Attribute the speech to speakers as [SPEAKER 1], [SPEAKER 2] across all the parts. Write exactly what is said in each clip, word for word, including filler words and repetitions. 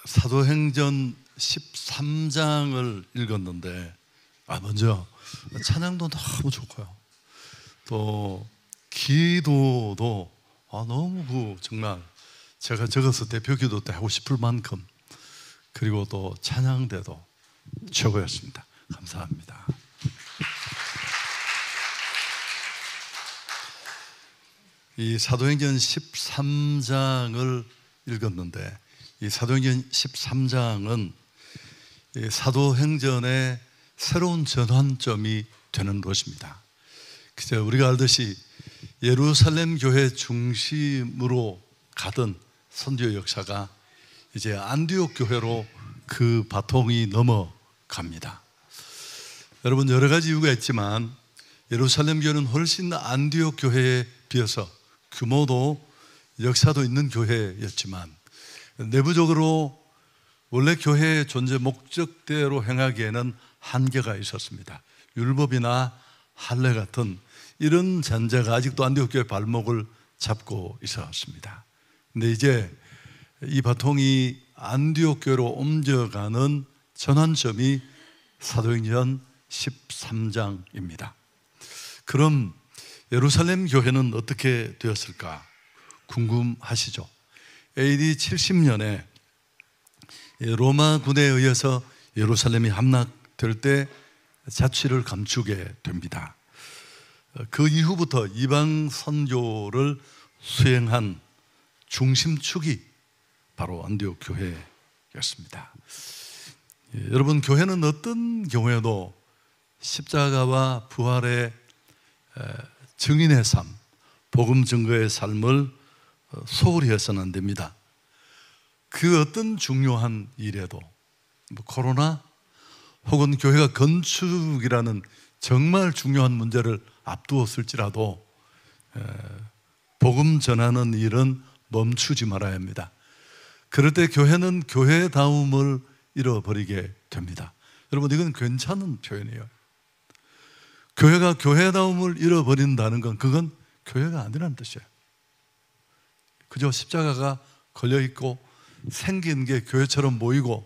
[SPEAKER 1] 사도행전 십삼 장을 읽었는데 아 먼저 찬양도 너무 좋고요. 또 기도도 아 너무 그 정말 제가 적어서 대표 기도 때 하고 싶을 만큼, 그리고 또 찬양대도 최고였습니다. 감사합니다. 이 사도행전 십삼 장을 읽었는데 이 사도행전 십삼 장은 이 사도행전의 새로운 전환점이 되는 것입니다. 그저 우리가 알듯이 예루살렘 교회 중심으로 가던 선교 역사가 이제 안디옥 교회로 그 바통이 넘어갑니다. 여러분, 여러 가지 이유가 있지만 예루살렘 교회는 훨씬 안디옥 교회에 비해서 규모도 역사도 있는 교회였지만 내부적으로 원래 교회의 존재 목적대로 행하기에는 한계가 있었습니다. 율법이나 할례 같은 이런 잔재가 아직도 안디옥 교회 발목을 잡고 있었습니다. 근데 이제 이 바통이 안디옥 교회로 옮겨가는 전환점이 사도행전 십삼 장입니다. 그럼 예루살렘 교회는 어떻게 되었을까 궁금하시죠? 에이디 칠십 년에 로마 군에 의해서 예루살렘이 함락될 때 자취를 감추게 됩니다. 그 이후부터 이방 선교를 수행한 중심축이 바로 안디옥 교회였습니다. 예, 여러분, 교회는 어떤 경우에도 십자가와 부활의 증인의 삶, 복음 증거의 삶을 소홀히 해서는 안 됩니다. 그 어떤 중요한 일에도 뭐 코로나 혹은 교회가 건축이라는 정말 중요한 문제를 앞두었을지라도 복음 전하는 일은 멈추지 말아야 합니다. 그럴 때 교회는 교회다움을 잃어버리게 됩니다. 여러분, 이건 괜찮은 표현이에요. 교회가 교회다움을 잃어버린다는 건 그건 교회가 아니라는 뜻이에요. 그저 십자가가 걸려있고 생긴 게 교회처럼 보이고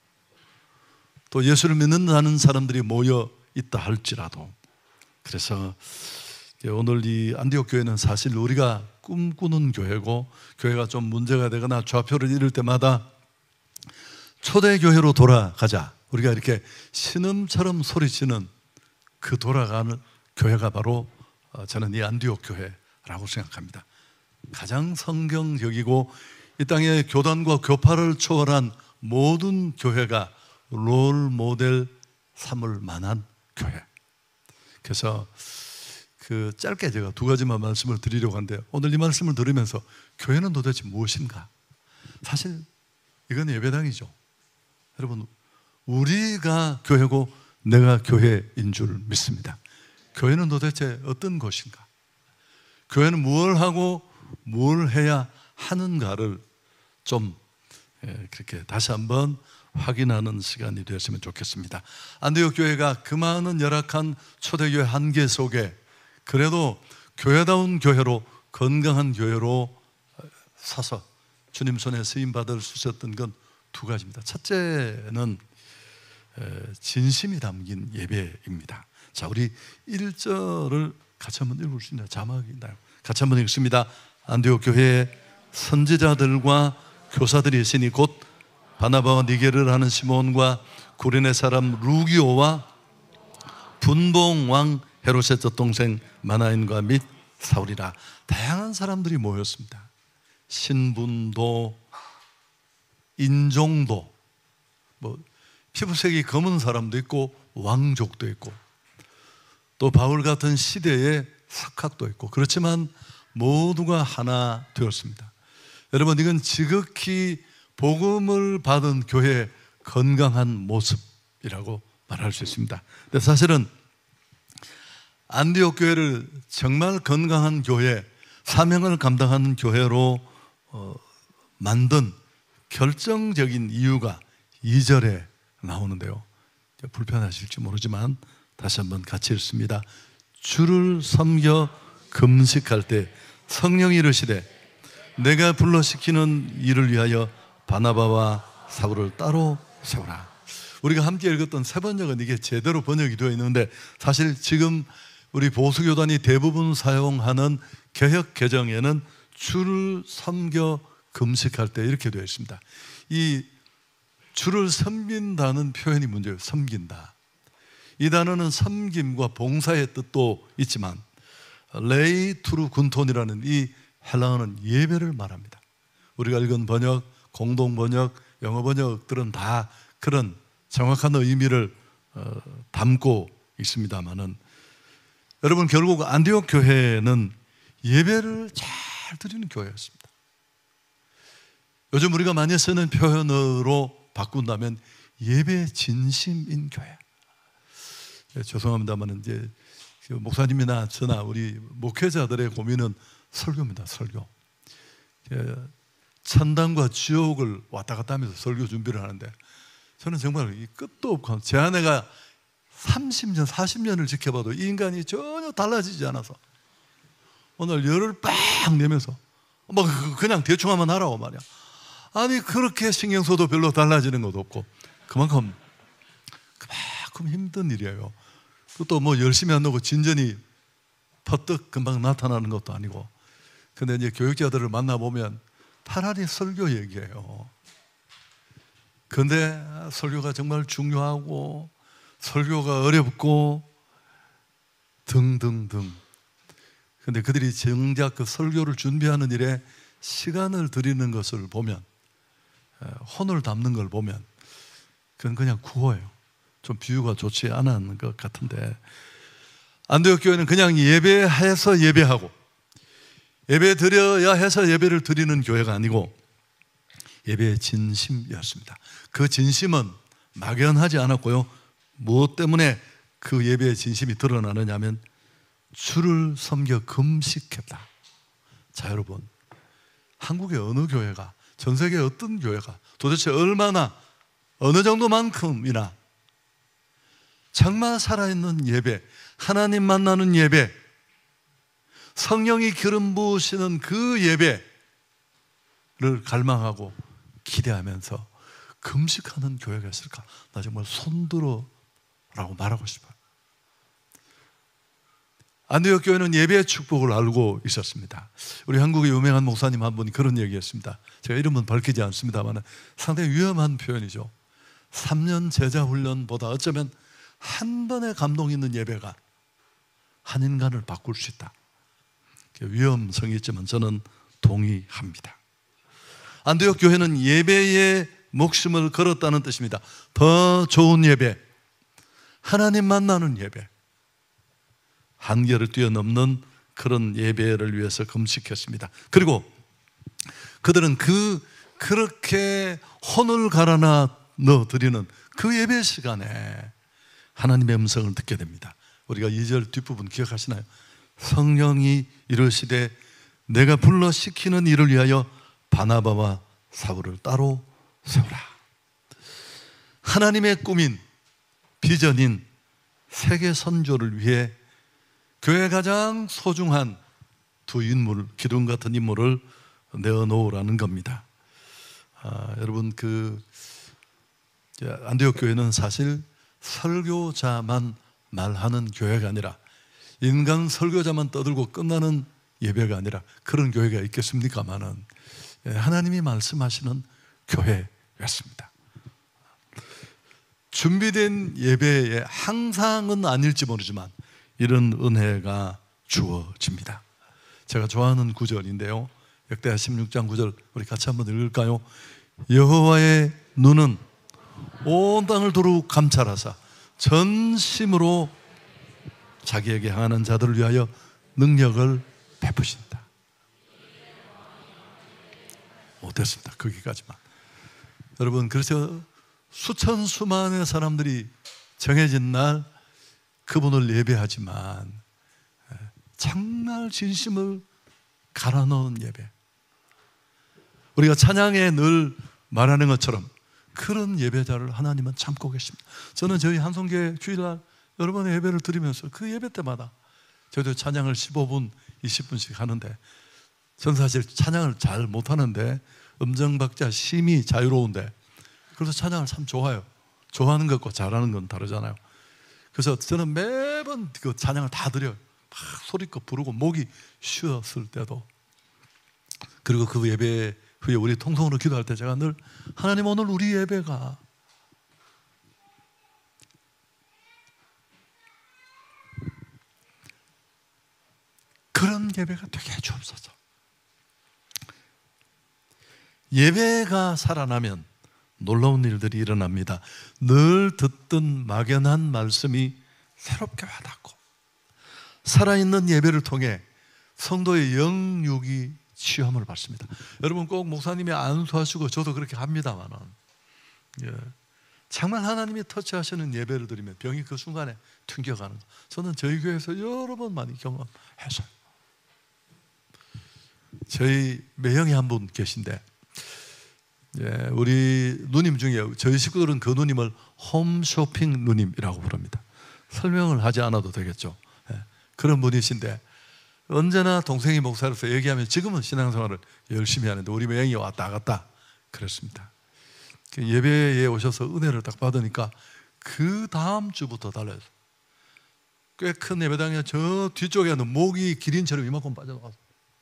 [SPEAKER 1] 또 예수를 믿는다는 사람들이 모여 있다 할지라도. 그래서 오늘 이 안디옥 교회는 사실 우리가 꿈꾸는 교회고, 교회가 좀 문제가 되거나 좌표를 잃을 때마다 초대교회로 돌아가자, 우리가 이렇게 신음처럼 소리치는 그 돌아가는 교회가 바로 저는 이 안디옥 교회라고 생각합니다. 가장 성경적이고 이 땅의 교단과 교파를 초월한 모든 교회가 롤 모델 삼을 만한 교회. 그래서 그 짧게 제가 두 가지만 말씀을 드리려고 하는데, 오늘 이 말씀을 들으면서 교회는 도대체 무엇인가? 사실 이건 예배당이죠. 여러분, 우리가 교회고 내가 교회인 줄 믿습니다. 교회는 도대체 어떤 것인가? 교회는 무엇을 하고 뭘 해야 하는가를 좀 그렇게 다시 한번 확인하는 시간이 되었으면 좋겠습니다. 안디옥 교회가 그 많은 열악한 초대교회 한계 속에 그래도 교회다운 교회로, 건강한 교회로 서서 주님 손에 쓰임받을 수 있었던 건 두 가지입니다. 첫째는 진심이 담긴 예배입니다. 자, 우리 일 절을 같이 한번 읽을 수 있나요? 자막이 있나요? 같이 한번 읽습니다. 안디옥 교회에 선지자들과 교사들이 있으니 곧 바나바와 니게를 하는 시몬과 구레네 사람 루기오와 분봉 왕 헤롯의 젖동생 마나인과 및 사울이라. 다양한 사람들이 모였습니다. 신분도 인종도, 뭐 피부색이 검은 사람도 있고 왕족도 있고 또 바울 같은 시대의 석학도 있고, 그렇지만 모두가 하나 되었습니다. 여러분, 이건 지극히 복음을 받은 교회의 건강한 모습이라고 말할 수 있습니다. 근데 사실은 안디옥 교회를 정말 건강한 교회, 사명을 감당하는 교회로 어, 만든 결정적인 이유가 이 절에 나오는데요. 불편하실지 모르지만 다시 한번 같이 읽습니다. 주를 섬겨 금식할 때 성령이 이르시되 내가 불러시키는 일을 위하여 바나바와 사울을 따로 세우라. 우리가 함께 읽었던 세 번역은 이게 제대로 번역이 되어 있는데, 사실 지금 우리 보수교단이 대부분 사용하는 개역 개정에는 주를 섬겨 금식할 때 이렇게 되어 있습니다. 이 주를 섬긴다는 표현이 문제예요. 섬긴다. 이 단어는 섬김과 봉사의 뜻도 있지만 레이 투르 군톤이라는 이 헬라어는 예배를 말합니다. 우리가 읽은 번역, 공동 번역, 영어 번역들은 다 그런 정확한 의미를 어, 담고 있습니다만은, 여러분, 결국 안디옥 교회는 예배를 잘 드리는 교회였습니다. 요즘 우리가 많이 쓰는 표현으로 바꾼다면 예배 진심인 교회. 예, 죄송합니다만 이제 목사님이나 저나 우리 목회자들의 고민은 설교입니다. 설교. 예, 천당과 지옥을 왔다 갔다 하면서 설교 준비를 하는데, 저는 정말 이 끝도 없고, 제 아내가 삼십 년, 사십 년을 지켜봐도 이 인간이 전혀 달라지지 않아서 오늘 열을 빡 내면서 뭐 그냥 대충 하면 하라고 말이야. 아니, 그렇게 신경 써도 별로 달라지는 것도 없고, 그만큼 그만큼 힘든 일이에요. 그것도 뭐 열심히 안 하고 진전이 퍼뜩 금방 나타나는 것도 아니고. 근데 이제 교육자들을 만나보면 차라리 설교 얘기해요. 근데 설교가 정말 중요하고 설교가 어렵고 등등등. 근데 그들이 정작 그 설교를 준비하는 일에 시간을 들이는 것을 보면, 혼을 담는 걸 보면 그건 그냥 구호예요. 좀 비유가 좋지 않은 것 같은데, 안디옥 교회는 그냥 예배해서 예배하고 예배 드려야 해서 예배를 드리는 교회가 아니고 예배의 진심이었습니다. 그 진심은 막연하지 않았고요. 무엇 때문에 그 예배의 진심이 드러나느냐 하면 주를 섬겨 금식했다. 자, 여러분, 한국의 어느 교회가, 전 세계 어떤 교회가 도대체 얼마나, 어느 정도만큼이나 정말 살아있는 예배, 하나님 만나는 예배, 성령이 기름 부으시는 그 예배를 갈망하고 기대하면서 금식하는 교회가 있을까? 나 정말 손들어 라고 말하고 싶어요. 안디옥 교회는 예배의 축복을 알고 있었습니다. 우리 한국의 유명한 목사님 한 분이 그런 얘기했습니다. 제가 이름은 밝히지 않습니다만 상당히 위험한 표현이죠. 삼 년 제자 훈련보다 어쩌면 한 번의 감동 있는 예배가 한 인간을 바꿀 수 있다. 위험성이 있지만 저는 동의합니다. 안디옥 교회는 예배에 목숨을 걸었다는 뜻입니다. 더 좋은 예배, 하나님 만나는 예배, 한계를 뛰어넘는 그런 예배를 위해서 금식했습니다. 그리고 그들은 그 그렇게 혼을 갈아 넣어 드리는 그 예배 시간에 하나님의 음성을 듣게 됩니다. 우리가 이 절 뒷부분 기억하시나요? 성령이 이르시되 내가 불러 시키는 일을 위하여 바나바와 사울을 따로 세우라. 하나님의 꿈인, 비전인 세계 선교를 위해 교회에 가장 소중한 두 인물, 기둥 같은 인물을 내어놓으라는 겁니다. 아, 여러분, 그 안디옥 교회는 사실 설교자만 말하는 교회가 아니라, 인간 설교자만 떠들고 끝나는 예배가 아니라 그런 교회가 있겠습니까마는 하나님이 말씀하시는 교회였습니다. 준비된 예배에 항상은 아닐지 모르지만 이런 은혜가 주어집니다. 제가 좋아하는 구절인데요, 역대하 십육 장 구 절 우리 같이 한번 읽을까요? 여호와의 눈은 온 땅을 두루 감찰하사 전심으로 자기에게 향하는 자들을 위하여 능력을 베푸신다. 못했습니다. 거기까지만. 여러분, 그래서 수천 수만의 사람들이 정해진 날 그분을 예배하지만 정말 진심을 갈아 넣은 예배, 우리가 찬양에 늘 말하는 것처럼 그런 예배자를 하나님은 참고 계십니다. 저는 저희 한송교회 주일날 여러 번의 예배를 드리면서 그 예배 때마다 저도 찬양을 십오 분, 이십 분씩 하는데, 저는 사실 찬양을 잘 못하는데 음정 박자 심이 자유로운데 그래서 찬양을 참 좋아해요. 좋아하는 것과 잘하는 건 다르잖아요. 그래서 저는 매번 그 찬양을 다 드려요. 막 소리껏 부르고 목이 쉬었을 때도. 그리고 그 예배 후에 우리 통성으로 기도할 때 제가 늘 하나님 오늘 우리 예배가 그런 예배가 되게 해주옵소서. 예배가 살아나면 놀라운 일들이 일어납니다. 늘 듣던 막연한 말씀이 새롭게 와닿고 살아있는 예배를 통해 성도의 영육이 시험을 받습니다. 여러분 꼭 목사님이 안수하시고 저도 그렇게 합니다만은 예. 정말 하나님이 터치하시는 예배를 드리면 병이 그 순간에 튕겨가는 거 저는 저희 교회에서 여러 번 많이 경험했어요. 저희 매형이 한 분 계신데 예, 우리 누님 중에 저희 식구들은 그 누님을 홈쇼핑 누님이라고 부릅니다. 설명을 하지 않아도 되겠죠. 예, 그런 분이신데 언제나 동생이 목사로서 얘기하면 지금은 신앙생활을 열심히 하는데 우리 매형이 왔다 갔다 그랬습니다. 예배에 오셔서 은혜를 딱 받으니까 그 다음 주부터 달라요. 꽤 큰 예배당에 저 뒤쪽에 있는 목이 기린처럼 이만큼 빠져나가서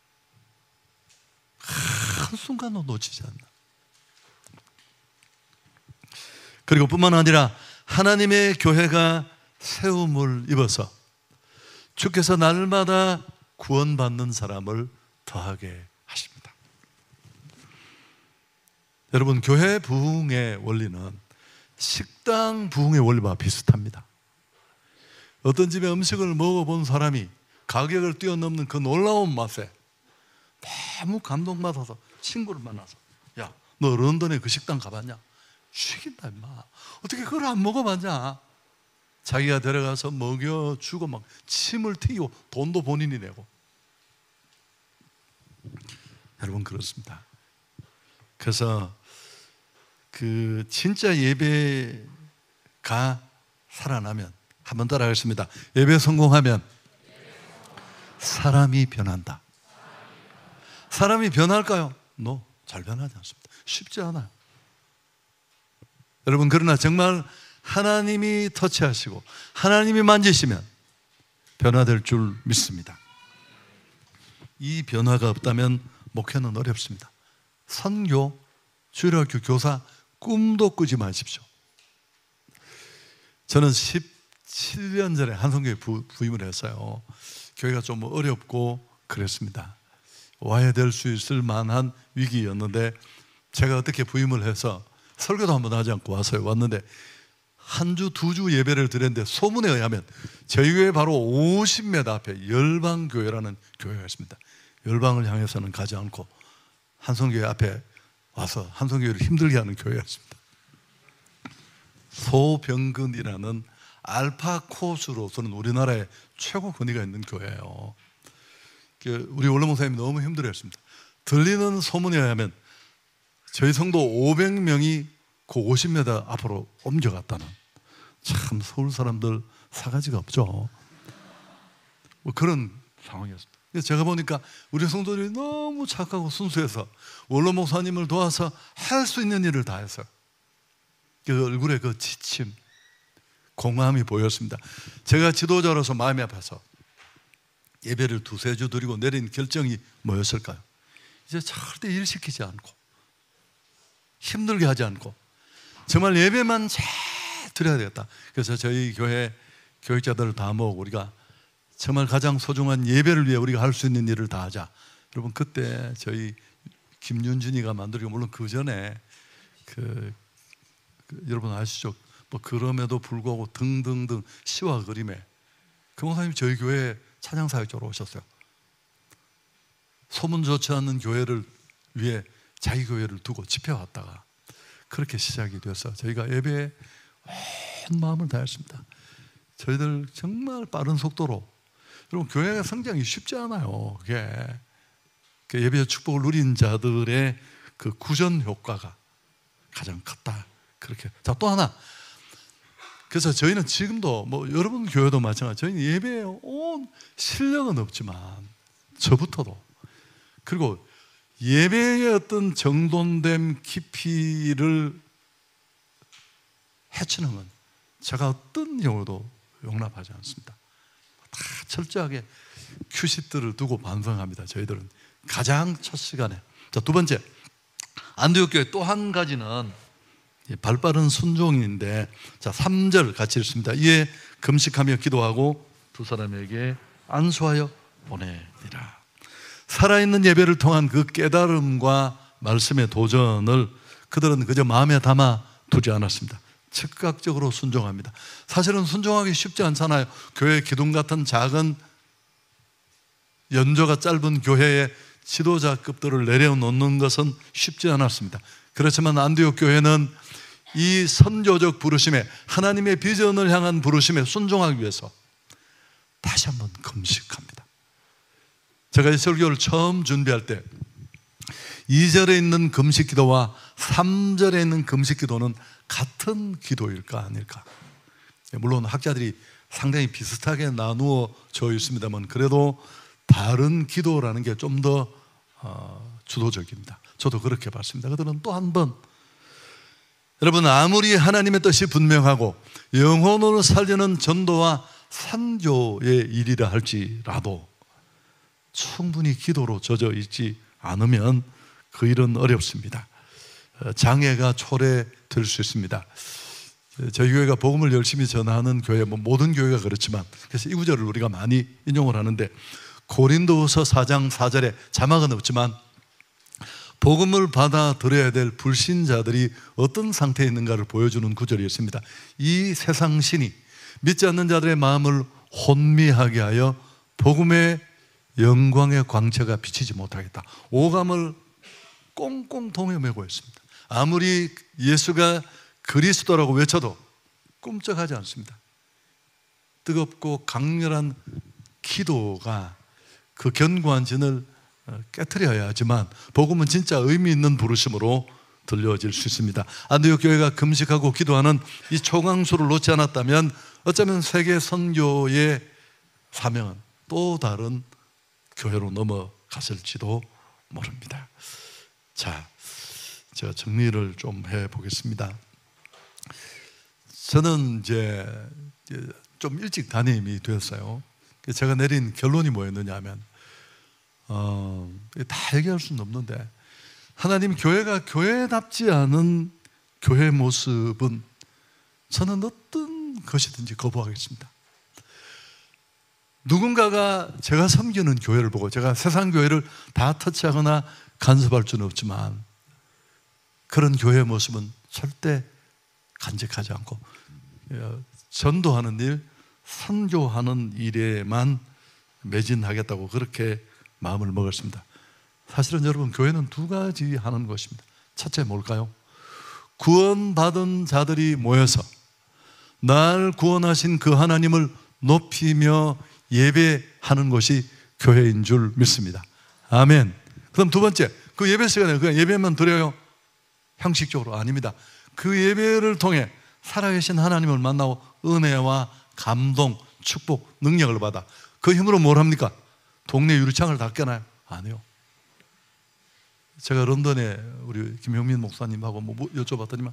[SPEAKER 1] 한순간도 놓치지 않나. 그리고 뿐만 아니라 하나님의 교회가 세움을 입어서 주께서 날마다 구원받는 사람을 더하게 하십니다. 여러분 교회 부흥의 원리는 식당 부흥의 원리와 비슷합니다. 어떤 집에 음식을 먹어본 사람이 가격을 뛰어넘는 그 놀라운 맛에 너무 감동받아서 친구를 만나서 야, 너 런던에 그 식당 가봤냐? 죽인다 임마. 어떻게 그걸 안 먹어봤냐? 자기가 데려가서 먹여주고 막 침을 튀기고 돈도 본인이 내고. 여러분 그렇습니다. 그래서 그 진짜 예배가 살아나면 한번 따라하겠습니다. 예배 성공하면 사람이 변한다. 사람이 변할까요? No, 잘 변하지 않습니다. 쉽지 않아요. 여러분 그러나 정말 하나님이 터치하시고 하나님이 만지시면 변화될 줄 믿습니다. 이 변화가 없다면 목회는 어렵습니다. 선교, 주일학교 교사 꿈도 꾸지 마십시오. 저는 십칠 년 전에 한성교회 부임을 했어요. 교회가 좀 어렵고 그랬습니다. 와야 될 수 있을 만한 위기였는데 제가 어떻게 부임을 해서 설교도 한번 하지 않고 왔어요. 왔는데 한 주, 두 주 예배를 드렸는데 소문에 의하면 저희 교회 바로 오십 미터 앞에 열방교회라는 교회가 있습니다. 열방을 향해서는 가지 않고 한성교회 앞에 와서 한성교회를 힘들게 하는 교회가 있습니다. 소병근이라는 알파 코스로서는 우리나라에 최고 권위가 있는 교회예요. 우리 원로 목사님이 너무 힘들어했습니다. 들리는 소문에 의하면 저희 성도 오백 명이 그 오십 미터 앞으로 옮겨갔다는. 참 서울 사람들 사가지가 없죠. 뭐 그런 상황이었습니다. 그래서 제가 보니까 우리 성도들이 너무 착하고 순수해서 원로 목사님을 도와서 할 수 있는 일을 다 했어요. 그 얼굴에 그 지침, 공허함이 보였습니다. 제가 지도자로서 마음이 아파서 예배를 두세 주 드리고 내린 결정이 뭐였을까요? 이제 절대 일 시키지 않고 힘들게 하지 않고 정말 예배만 잘 드려야 되겠다. 그래서 저희 교회 교육자들을 다 모으고 우리가 정말 가장 소중한 예배를 위해 우리가 할 수 있는 일을 다 하자. 여러분 그때 저희 김윤준이가 만들고 물론 그 전에 그, 그 여러분 아시죠? 뭐 그럼에도 불구하고 등등등 시와 그림에 그 목사님이 저희 교회 찬양사역자로 오셨어요. 소문 좋지 않는 교회를 위해 자기 교회를 두고 집회왔다가 그렇게 시작이 돼서 저희가 예배에 온 마음을 다했습니다. 저희들 정말 빠른 속도로 여러분 교회가 성장이 쉽지 않아요. 그게 그 예배의 축복을 누린 자들의 그 구전 효과가 가장 컸다. 그렇게. 자, 또 하나. 그래서 저희는 지금도 뭐 여러분 교회도 마찬가지. 저희는 예배에 온 실력은 없지만 저부터도 그리고 예배의 어떤 정돈됨 깊이를 해치는 건 제가 어떤 경우도 용납하지 않습니다. 다 철저하게 큐시트를 두고 반성합니다. 저희들은 가장 첫 시간에. 자, 두 번째, 안디옥 교회 또 한 가지는 발빠른 순종인데, 자, 삼 절 같이 읽습니다. 이에 금식하며 기도하고 두 사람에게 안수하여 보내니라. 살아있는 예배를 통한 그 깨달음과 말씀의 도전을 그들은 그저 마음에 담아 두지 않았습니다. 즉각적으로 순종합니다. 사실은 순종하기 쉽지 않잖아요. 교회 기둥 같은 작은 연조가 짧은 교회에 지도자급들을 내려놓는 것은 쉽지 않았습니다. 그렇지만 안디옥 교회는 이 선교적 부르심에, 하나님의 비전을 향한 부르심에 순종하기 위해서 다시 한번 금식합니다. 제가 이 설교를 처음 준비할 때 이 절에 있는 금식 기도와 삼 절에 있는 금식 기도는 같은 기도일까 아닐까? 물론 학자들이 상당히 비슷하게 나누어져 있습니다만 그래도 다른 기도라는 게 좀 더 주도적입니다. 저도 그렇게 봤습니다. 그들은 또 한 번, 여러분, 아무리 하나님의 뜻이 분명하고 영혼을 살리는 전도와 선교의 일이라 할지라도 충분히 기도로 젖어 있지 않으면 그 일은 어렵습니다. 장애가 초래될 수 있습니다. 저희 교회가 복음을 열심히 전하는 교회, 뭐 모든 교회가 그렇지만, 그래서 이 구절을 우리가 많이 인용을 하는데, 고린도후서 사 장 사 절에 자막은 없지만 복음을 받아들여야 될 불신자들이 어떤 상태에 있는가를 보여주는 구절이 있습니다. 이 세상 신이 믿지 않는 자들의 마음을 혼미하게 하여 복음의 영광의 광채가 비치지 못하겠다. 오감을 꽁꽁 동여매고 있습니다. 아무리 예수가 그리스도라고 외쳐도 꿈쩍하지 않습니다. 뜨겁고 강렬한 기도가 그 견고한 진을 깨트려야 하지만 복음은 진짜 의미 있는 부르심으로 들려질 수 있습니다. 안디옥 교회가 금식하고 기도하는 이 초강수를 놓지 않았다면 어쩌면 세계 선교의 사명은 또 다른 교회로 넘어갔을지도 모릅니다. 자, 제가 정리를 좀 해보겠습니다. 저는 이제 좀 일찍 담임이 되었어요. 제가 내린 결론이 뭐였느냐 하면 어, 다 얘기할 수는 없는데, 하나님 교회가 교회답지 않은 교회 모습은 저는 어떤 것이든지 거부하겠습니다. 누군가가 제가 섬기는 교회를 보고, 제가 세상 교회를 다 터치하거나 간섭할 수는 없지만 그런 교회의 모습은 절대 간직하지 않고 전도하는 일, 선교하는 일에만 매진하겠다고 그렇게 마음을 먹었습니다. 사실은 여러분, 교회는 두 가지 하는 것입니다. 첫째 뭘까요? 구원받은 자들이 모여서 날 구원하신 그 하나님을 높이며 예배하는 것이 교회인 줄 믿습니다. 아멘. 그럼 두 번째, 그 예배 시간에 그냥 예배만 드려요? 형식적으로 아닙니다. 그 예배를 통해 살아계신 하나님을 만나고 은혜와 감동, 축복, 능력을 받아 그 힘으로 뭘 합니까? 동네 유리창을 다 깨나요? 아니요. 제가 런던에 우리 김용민 목사님하고 뭐 여쭤봤더니만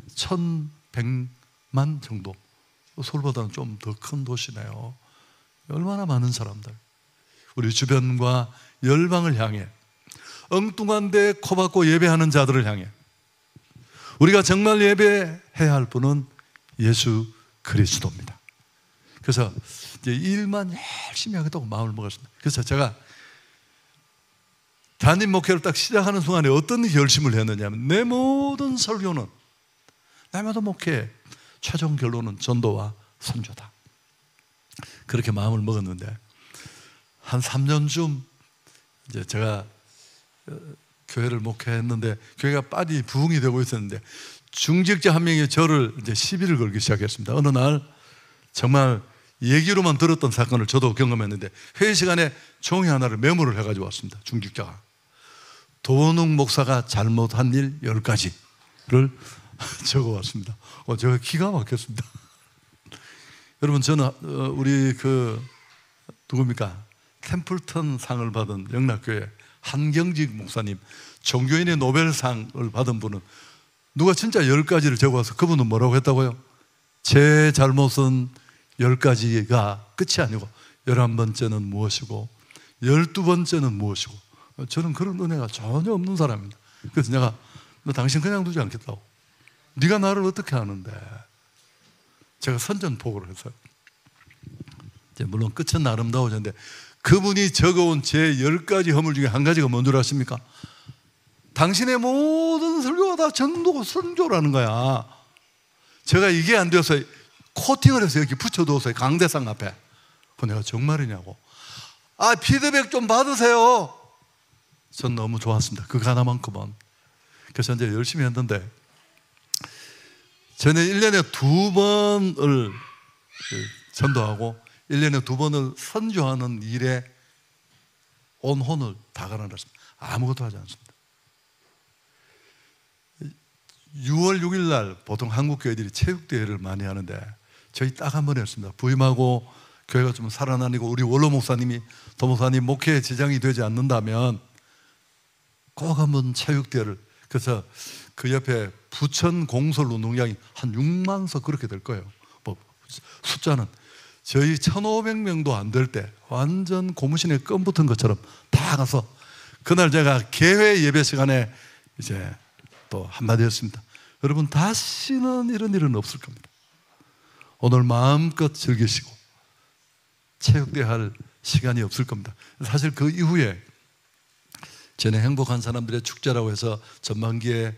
[SPEAKER 1] 천백만 정도, 서울보다는 좀 더 큰 도시네요. 얼마나 많은 사람들, 우리 주변과 열방을 향해, 엉뚱한 데 코박고 예배하는 자들을 향해 우리가 정말 예배해야 할 분은 예수 그리스도입니다. 그래서 이제 일만 열심히 하겠다고 마음을 먹었습니다. 그래서 제가 담임 목회를 딱 시작하는 순간에 어떤 결심을 했느냐 하면, 내 모든 설교는, 내 모든 목회 최종 결론은 전도와 선교다. 그렇게 마음을 먹었는데 한 삼 년쯤 이제 제가 교회를 목회했는데 교회가 빨리 부흥이 되고 있었는데 중직자 한 명이 저를 이제 시비를 걸기 시작했습니다. 어느 날 정말 얘기로만 들었던 사건을 저도 경험했는데, 회의 시간에 종이 하나를 메모를 해가지고 왔습니다. 중직자가 도농 목사가 잘못한 일 열 가지를 적어왔습니다. 어, 제가 기가 막혔습니다. 여러분, 저는 우리 그 누굽니까? 템플턴 상을 받은 영락교회 한경직 목사님, 종교인의 노벨상을 받은 분은 누가 진짜 열 가지를 적어와서 그분은 뭐라고 했다고요? 제 잘못은 열 가지가 끝이 아니고 열한 번째는 무엇이고 열두 번째는 무엇이고, 저는 그런 은혜가 전혀 없는 사람입니다. 그래서 내가 너 당신 그냥 두지 않겠다고. 네가 나를 어떻게 아는데. 제가 선전포고를 했어요. 물론 끝은 아름다워졌는데 그분이 적어온 제 열 가지 허물 중에 한 가지가 뭔 줄 아십니까? 당신의 모든 설교가 다 전도 선교라는 거야. 제가 이게 안 되어서 코팅을 해서 여기 붙여두었어요. 강대상 앞에. 그 내가 정말이냐고. 아, 피드백 좀 받으세요. 전 너무 좋았습니다. 그거 하나만큼은. 그래서 이제 열심히 했는데, 저는 일 년에 두 번을 전도하고 일 년에 두 번을 선교하는 일에 온 혼을 다 갈아놨습니다. 아무것도 하지 않습니다. 유월 육일 날 보통 한국 교회들이 체육대회를 많이 하는데 저희 딱 한 번 했습니다. 부임하고 교회가 좀 살아나니고 우리 원로 목사님이 도목사님 목회에 지장이 되지 않는다면 꼭 한번 체육대회를, 그래서 그 옆에 부천 공설 운동장이 한 육만 석 그렇게 될 거예요. 뭐 숫자는 저희 천오백 명도 안 될 때 완전 고무신에 껌 붙은 것처럼 다 가서, 그날 제가 개회 예배 시간에 이제 또 한마디 했습니다. 여러분, 다시는 이런 일은 없을 겁니다. 오늘 마음껏 즐기시고 체육대회 할 시간이 없을 겁니다. 사실 그 이후에 전에 행복한 사람들의 축제라고 해서 전반기에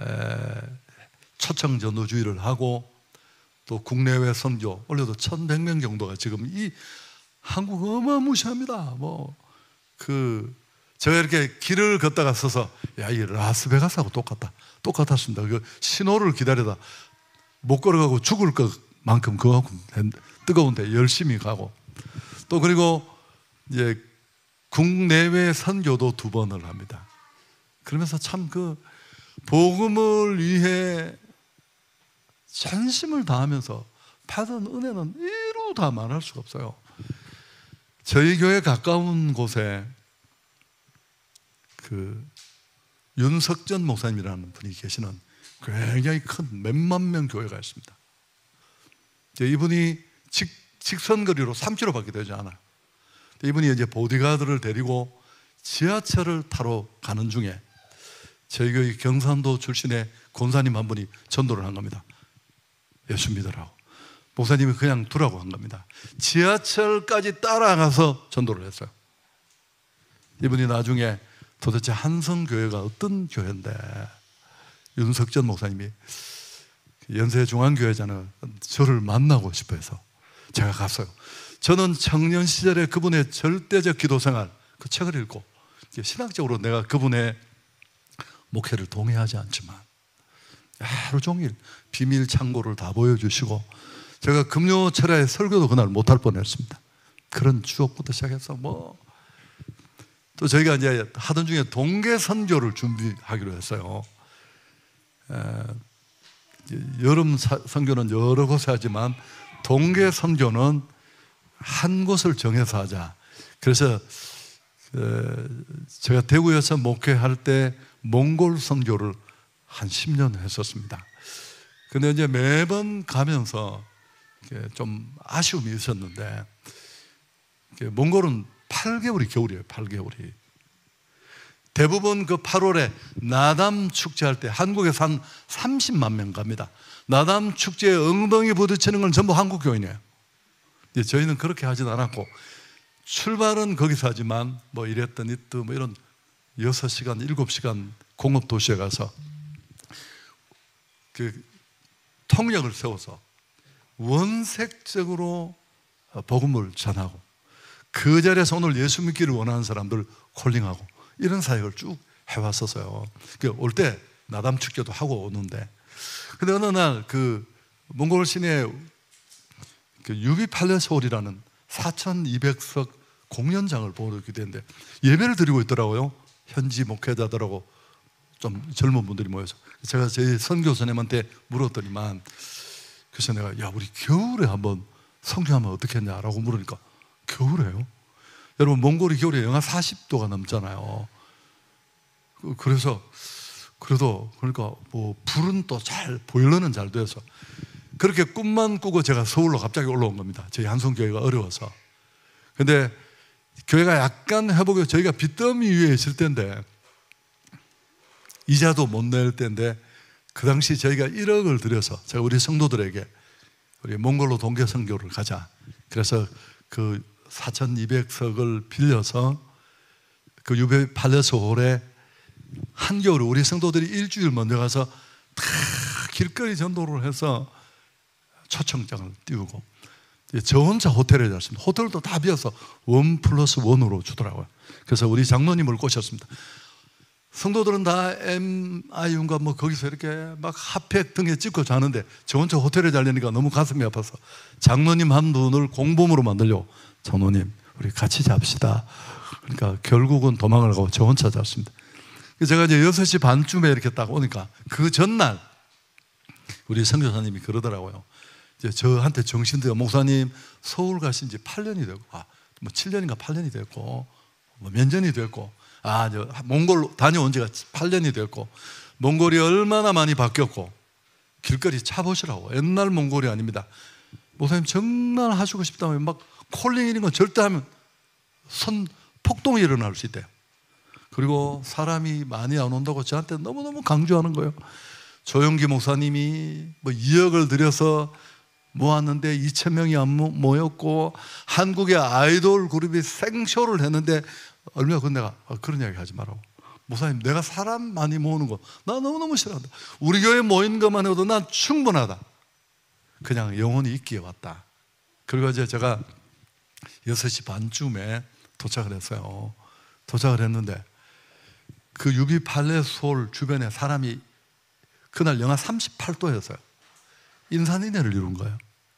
[SPEAKER 1] 초청 전도주의를 하고 또 국내외 선교 올려도 천백 명 정도가 지금, 이 한국 어마무시합니다. 뭐 그 제가 이렇게 길을 걷다가 서서 야, 이 라스베가스하고 똑같다. 똑같았습니다. 그 신호를 기다리다 못 걸어가고 죽을 것만큼 그만큼 뜨거운데 열심히 가고, 또 그리고 이제 국내외 선교도 두 번을 합니다. 그러면서 참 그 복음을 위해 전심을 다하면서 받은 은혜는 이루 다 말할 수가 없어요. 저희 교회 가까운 곳에 그 윤석전 목사님이라는 분이 계시는 굉장히 큰 몇만 명 교회가 있습니다. 이분이 직, 직선거리로 삼 킬로미터밖에 되지 않아요. 이분이 이제 보디가드를 데리고 지하철을 타러 가는 중에 저희 교회 경산도 출신의 권사님 한 분이 전도를 한 겁니다. 예수 믿으라고. 목사님이 그냥 두라고 한 겁니다. 지하철까지 따라가서 전도를 했어요. 이분이 나중에 도대체 한성교회가 어떤 교회인데, 윤석전 목사님이 연세중앙교회잖아요. 저를 만나고 싶어 해서 제가 갔어요. 저는 청년 시절에 그분의 절대적 기도생활 그 책을 읽고 신학적으로 내가 그분의 목회를 동의하지 않지만 하루 종일 비밀 창고를 다 보여주시고, 제가 금요철야의 설교도 그날 못할 뻔했습니다. 그런 추억부터 시작해서 뭐 또 저희가 이제 하던 중에 동계 선교를 준비하기로 했어요. 에, 여름 사, 선교는 여러 곳에 하지만 동계 선교는 한 곳을 정해서 하자. 그래서 에, 제가 대구에서 목회할 때 몽골 선교를 한 십 년 했었습니다. 근데 이제 매번 가면서 좀 아쉬움이 있었는데, 몽골은 팔 개월이 겨울이에요. 팔 개월이. 대부분 그 팔월에 나담 축제할 때 한국에서 한 삼십만 명 갑니다. 나담 축제에 엉덩이 부딪히는 건 전부 한국 교인이에요. 저희는 그렇게 하진 않았고, 출발은 거기서 하지만 뭐 이랬던 이트 뭐 이런 여섯 시간, 일곱 시간 공업 도시에 가서 그 통역을 세워서 원색적으로 복음을 전하고, 그 자리에서 오늘 예수 믿기를 원하는 사람들 콜링하고, 이런 사역을 쭉 해왔었어요. 올 때 나담 축제도 하고 오는데, 근데 어느 날 그 몽골 시내 그 유비 팔레스 홀이라는 사천이백 석 공연장을 보러 오게 됐는데 예배를 드리고 있더라고요. 현지 목회자들하고 좀 젊은 분들이 모여서. 제가 제 선교사님한테 물었더니만, 그래서 내가 야, 우리 겨울에 한번 선교하면 어떻겠냐라고 물으니까, 겨울에요? 여러분, 몽골이 겨울에 영하 사십 도가 넘잖아요. 그래서 그래도 그러니까 뭐 불은 또 잘, 보일러는 잘 돼서 그렇게 꿈만 꾸고 제가 서울로 갑자기 올라온 겁니다. 저희 한송교회가 어려워서. 근데 교회가 약간 회복이, 저희가 빚더미 위에 있을 때인데 이자도 못 낼 때인데 그 당시 저희가 일억을 들여서 제가 우리 성도들에게 우리 몽골로 동계 선교를 가자. 그래서 그 사천이백 석을 빌려서 그 유배 팔레스 홀에 한겨울에 우리 성도들이 일주일 먼저 가서 다 길거리 전도를 해서 초청장을 띄우고 저 혼자 호텔에 잤습니다. 호텔도 다 비어서 원 플러스 원으로 주더라고요. 그래서 우리 장로님을 꼬셨습니다. 성도들은 다 엠아이윤과 뭐 거기서 이렇게 막 핫팩 등에 찍고 자는데 저 혼자 호텔에 자려니까 너무 가슴이 아파서 장로님 한 분을 공범으로 만들려고, 장로님 우리 같이 잡시다. 그러니까 결국은 도망을 가고 저 혼자 잤습니다. 제가 이제 여섯 시 반쯤에 이렇게 딱 오니까 그 전날 우리 선교사님이 그러더라고요. 이제 저한테 정신들어, 목사님 서울 가신 지 팔 년이 되고, 아, 뭐 칠 년인가 팔 년이 됐고, 뭐 몇 년이 됐고, 아, 저 몽골 다녀온 지가 팔 년이 됐고, 몽골이 얼마나 많이 바뀌었고, 길거리 차 보시라고. 옛날 몽골이 아닙니다. 목사님 정말 하시고 싶다면 막 콜링 이런 건 절대 하면 선 폭동이 일어날 수 있대요. 그리고 사람이 많이 안 온다고 저한테 너무너무 강조하는 거예요. 조용기 목사님이 뭐 이억을 들여서 모았는데 이천 명이 안 모였고, 한국의 아이돌 그룹이 생쇼를 했는데 얼마 전 내가 아, 그런 이야기 하지 말라고. 목사님 내가 사람 많이 모으는 거 나 너무너무 싫어한다. 우리 교회 모이는 것만 해도 난 충분하다. 그냥 영혼이 있기에 왔다. 그리고 이제 제가 여섯 시 반쯤에 도착을 했어요. 도착을 했는데 그 유비 팔레스홀 주변에 사람이 그날 영하 삼십팔 도였어요. 인산인해를 이룬 거예요.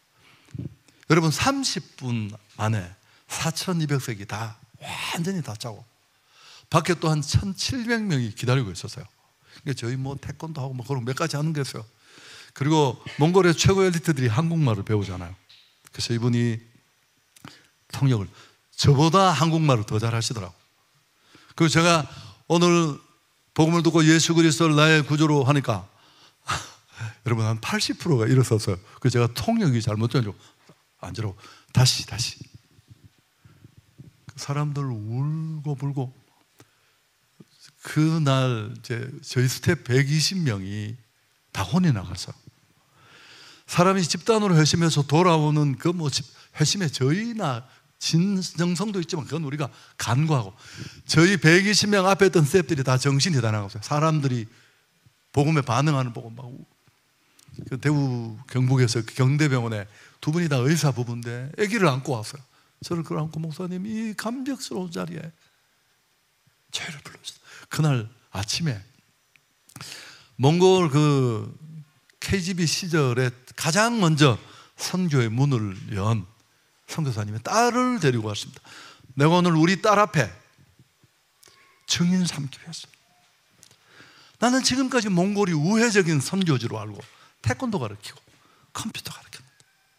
[SPEAKER 1] 여러분 삼십 분 만에 사천이백 석이 다 완전히 다 짜고 밖에 또 한 천칠백 명이 기다리고 있었어요. 그러니까 저희 뭐 태권도 하고 뭐 그런 몇 가지 하는 게 있어요. 그리고 몽골의 최고 엘리트들이 한국말을 배우잖아요. 그래서 이분이 통역을, 저보다 한국말을 더 잘하시더라고요. 그리고 제가 오늘 복음을 듣고 예수 그리스도를 나의 구주로 하니까 여러분 한 팔십 퍼센트가 일어섰어요. 그래서 제가 통역이 잘못된다고 앉으라고 다시 다시 사람들 울고 불고. 그날 이제 저희 스텝 백이십 명이 다 혼이 나갔어요. 사람이 집단으로 회심해서 돌아오는 그 뭐 회심에 저희나 진정성도 있지만 그건 우리가 간과하고, 저희 백이십 명 앞에 있던 스텝들이 다 정신이 다 나갔어요. 사람들이 복음에 반응하는 보고 막 그 대구 경북에서 경대병원에 두 분이 다 의사 부부인데 아기를 안고 왔어요. 저를 끌어안고 목사님 이 감격스러운 자리에 저희를 불러주셨어요. 그날 아침에 몽골 그 케이지비 시절에 가장 먼저 선교의 문을 연 선교사님이 딸을 데리고 왔습니다. 내가 오늘 우리 딸 앞에 증인 삼기로 했어. 나는 지금까지 몽골이 우회적인 선교지로 알고 태권도 가르치고 컴퓨터 가르쳤는데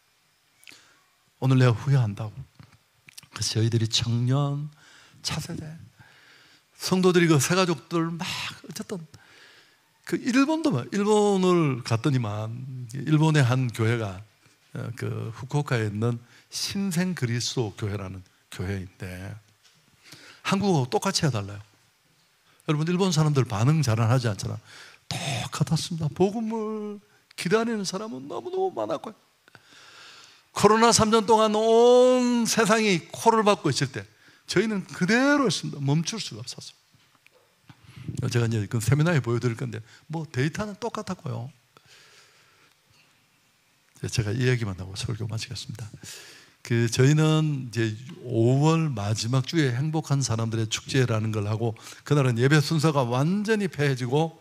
[SPEAKER 1] 오늘 내가 후회한다고. 그래서 저희들이 청년, 차세대 성도들이 그 새가족들 막 어쨌든 그 일본도 막 일본을 갔더니만 일본의 한 교회가 그 후쿠오카에 있는 신생 그리스도 교회라는 교회인데 한국하고 똑같이 해달라요. 여러분 일본 사람들 반응 잘 안 하지 않잖아. 똑같았습니다. 복음을 기다리는 사람은 너무너무 많았고요. 코로나 삼 년 동안 온 세상이 코를 받고 있을 때 저희는 그대로였습니다. 멈출 수가 없었어요. 제가 이제 그 세미나에 보여드릴 건데 뭐 데이터는 똑같았고요. 제가 이 얘기만 하고 설교 마치겠습니다. 그 저희는 이제 오월 마지막 주에 행복한 사람들의 축제라는 걸 하고 그날은 예배 순서가 완전히 폐해지고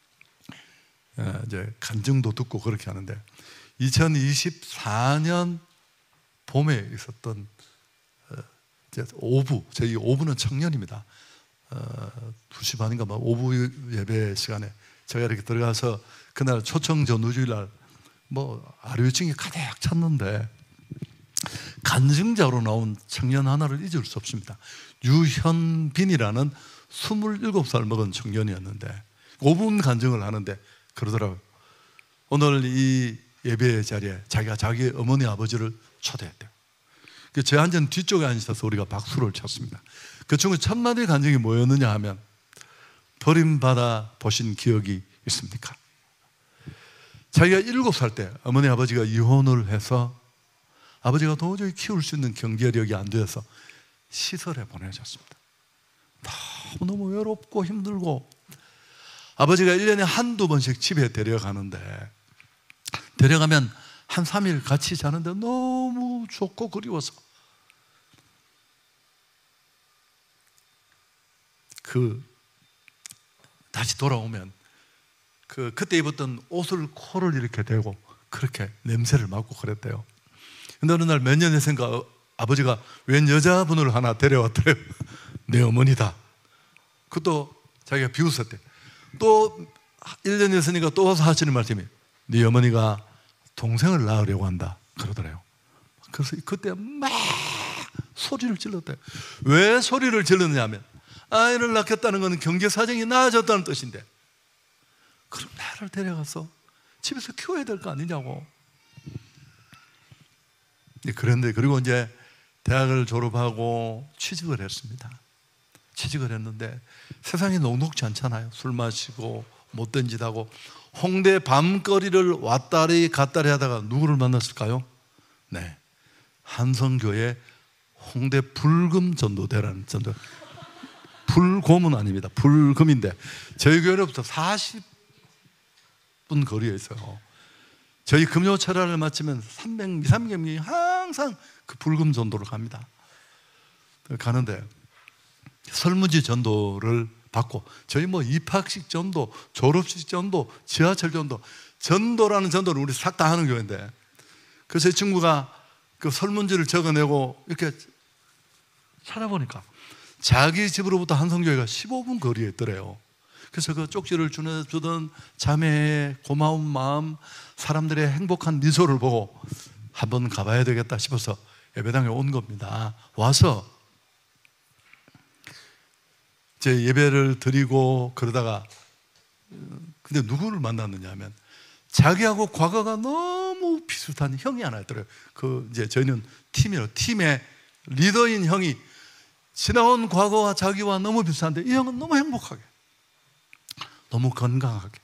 [SPEAKER 1] 이제 간증도 듣고 그렇게 하는데 이천이십사 년 봄에 있었던 이제 오부, 저희 오부는 청년입니다. 두 시 반인가 막 오부 예배 시간에 제가 이렇게 들어가서 그날 초청 전우주일 날 뭐 아류증이 가득 찼는데 간증자로 나온 청년 하나를 잊을 수 없습니다. 유현빈이라는 스물일곱 살 먹은 청년이었는데 오 분 간증을 하는데 그러더라고요. 오늘 이 예배의 자리에 자기가 자기 어머니 아버지를 초대했대요. 제 앉은 뒤쪽에 앉아서 우리가 박수를 쳤습니다. 그 친구 첫 마디 간증이 뭐였느냐 하면, 버림받아 보신 기억이 있습니까? 자기가 일곱 살 때 어머니 아버지가 이혼을 해서 아버지가 도저히 키울 수 있는 경제력이 안 되어서 시설에 보내졌습니다. 너무너무 외롭고 힘들고, 아버지가 일 년에 한두 번씩 집에 데려가는데, 데려가면 한 삼 일 같이 자는데 너무 좋고 그리워서 그 다시 돌아오면 그 그때 입었던 옷을 코를 이렇게 대고 그렇게 냄새를 맡고 그랬대요. 근데 어느 날 몇 년 했으니까 아버지가 웬 여자분을 하나 데려왔대요. 내 어머니다. 그것도 자기가 비웃었대. 또 일 년 했으니까 또 와서 하시는 말씀이, 네 어머니가 동생을 낳으려고 한다 그러더래요. 그래서 그때 막 소리를 질렀대요. 왜 소리를 질렀느냐 하면, 아이를 낳겠다는 건 경제 사정이 나아졌다는 뜻인데, 그럼 나를 데려가서 집에서 키워야 될 거 아니냐고. 그런데 그리고 이제 대학을 졸업하고 취직을 했습니다. 취직을 했는데 세상이 녹록지 않잖아요. 술 마시고 못된 짓 하고. 홍대 밤거리를 왔다리 갔다리 하다가 누구를 만났을까요? 네, 한성교회 홍대 불금 전도대라는 전도. 불곰은 아닙니다. 불금인데 저희 교회로부터 사십 분 거리에 있어요. 저희 금요 철야를 마치면 삼백, 삼백 명이 항상 그 불금 전도를 갑니다. 가는데 설문지 전도를 받고, 저희 뭐 입학식 전도, 졸업식 전도, 지하철 전도, 전도라는 전도를 우리 싹 다 하는 교회인데, 그래서 이 친구가 그 설문지를 적어내고 이렇게 찾아보니까 자기 집으로부터 한성교회가 십오 분 거리에 있더래요. 그래서 그 쪽지를 주던 자매의 고마운 마음, 사람들의 행복한 미소를 보고 한번 가봐야 되겠다 싶어서 예배당에 온 겁니다. 와서 제 예배를 드리고 그러다가, 근데 누구를 만났느냐 하면 자기하고 과거가 너무 비슷한 형이 하나 있더래요. 그 이제 저희는 팀이에요. 팀의 리더인 형이 지나온 과거와 자기와 너무 비슷한데, 이 형은 너무 행복하게, 너무 건강하게.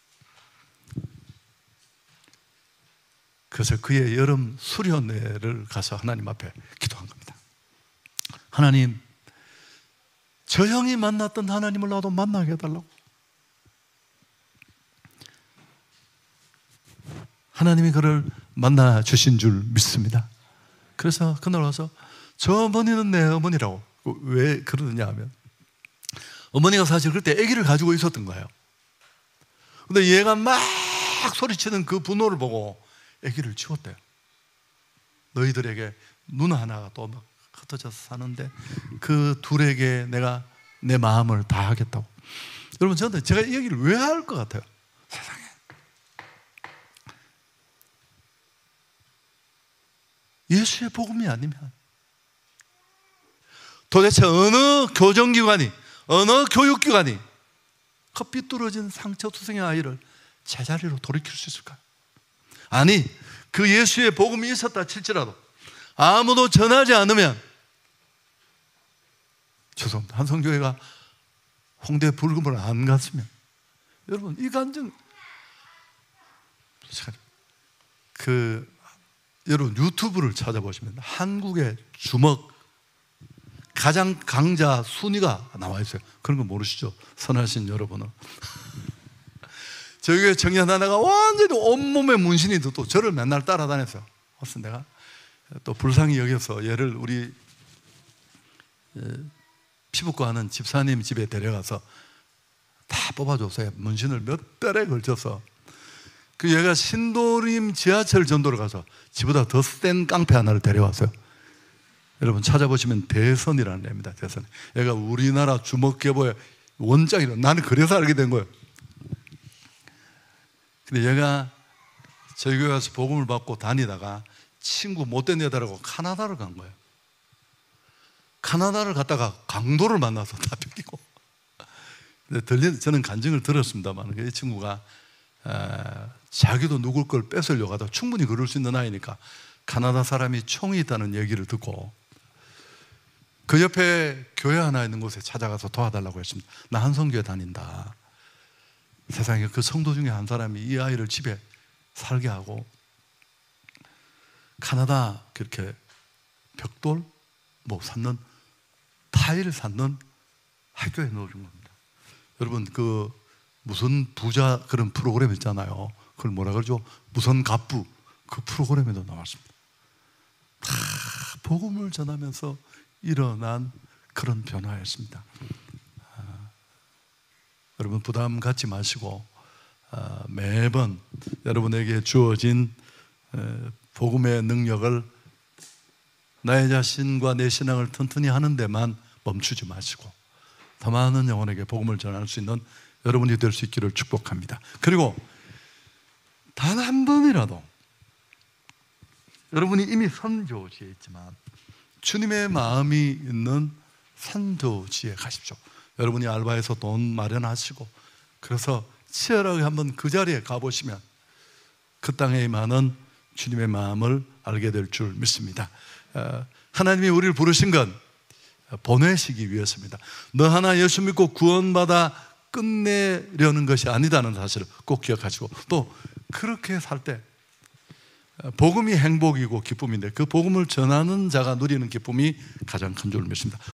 [SPEAKER 1] 그래서 그의 여름 수련회를 가서 하나님 앞에 기도한 겁니다. 하나님, 저 형이 만났던 하나님을 나도 만나게 해달라고. 하나님이 그를 만나 주신 줄 믿습니다. 그래서 그날 와서 저 어머니는 내 어머니라고. 왜 그러느냐 하면, 어머니가 사실 그때 아기를 가지고 있었던 거예요. 근데 얘가 막 소리치는 그 분노를 보고 아기를 치웠대요. 너희들에게 누나 하나가 또 막 흩어져서 사는데 그 둘에게 내가 내 마음을 다 하겠다고. 여러분, 저한테 제가 이 얘기를 왜 할 것 같아요? 세상에 예수의 복음이 아니면 도대체 어느 교정기관이, 어느 교육기관이 그 삐뚤어진 상처투성의 아이를 제자리로 돌이킬 수 있을까요? 아니, 그 예수의 복음이 있었다 칠지라도 아무도 전하지 않으면, 죄송합니다, 한성교회가 홍대 불금을 안 갔으면, 여러분 이 간증 그 여러분 유튜브를 찾아보시면 한국의 주먹 가장 강자 순위가 나와 있어요. 그런 거 모르시죠? 선하신 여러분은. 저희 교회 청년 하나가 완전히 온몸에 문신이 또 저를 맨날 따라다녔어요. 그래서 내가 또 불쌍히 여겨서 얘를 우리 피부과 하는 집사님 집에 데려가서 다 뽑아줬어요. 문신을 몇 달에 걸쳐서. 그 얘가 신도림 지하철 전도를 가서 집보다 더 센 깡패 하나를 데려왔어요. 여러분 찾아보시면 대선이라는 애입니다. 대선. 얘가 우리나라 주먹계보의 원장이라. 나는 그래서 알게 된 거예요. 근데 얘가 저희 교회 와서 복음을 받고 다니다가 친구 못된 여자라고 카나다를 간 거예요. 카나다를 갔다가 강도를 만나서 다 뺏기고. 근데 들리, 저는 간증을 들었습니다만 이 친구가 에, 자기도 누굴 걸 뺏으려고 하다 충분히 그럴 수 있는 아이니까 가나다 사람이 총이 있다는 얘기를 듣고 그 옆에 교회 하나 있는 곳에 찾아가서 도와달라고 했습니다. 나 한성교회 다닌다. 세상에 그 성도 중에 한 사람이 이 아이를 집에 살게 하고 가나다 그렇게 벽돌 뭐 샀는 타일 샀는 학교에 넣어준 겁니다. 여러분 그 무슨 부자 그런 프로그램 있잖아요. 그걸 뭐라 그러죠? 무선 갑부 그 프로그램에도 나왔습니다. 다 복음을 전하면서 일어난 그런 변화였습니다. 아, 여러분 부담 갖지 마시고 아, 매번 여러분에게 주어진 에, 복음의 능력을 나의 자신과 내 신앙을 튼튼히 하는 데만 멈추지 마시고 더 많은 영혼에게 복음을 전할 수 있는 여러분이 될 수 있기를 축복합니다. 그리고 단 한 번이라도 여러분이 이미 선교지에 있지만 주님의 마음이 있는 선교지에 가십시오. 여러분이 알바해서 돈 마련하시고 그래서 치열하게 한번 그 자리에 가보시면 그 땅에 임하는 주님의 마음을 알게 될 줄 믿습니다. 하나님이 우리를 부르신 건 보내시기 위해서입니다. 너 하나 예수 믿고 구원받아 끝내려는 것이 아니다는 사실을 꼭 기억하시고 또 그렇게 살 때 복음이 행복이고 기쁨인데 그 복음을 전하는 자가 누리는 기쁨이 가장 큰 줄 믿습니다.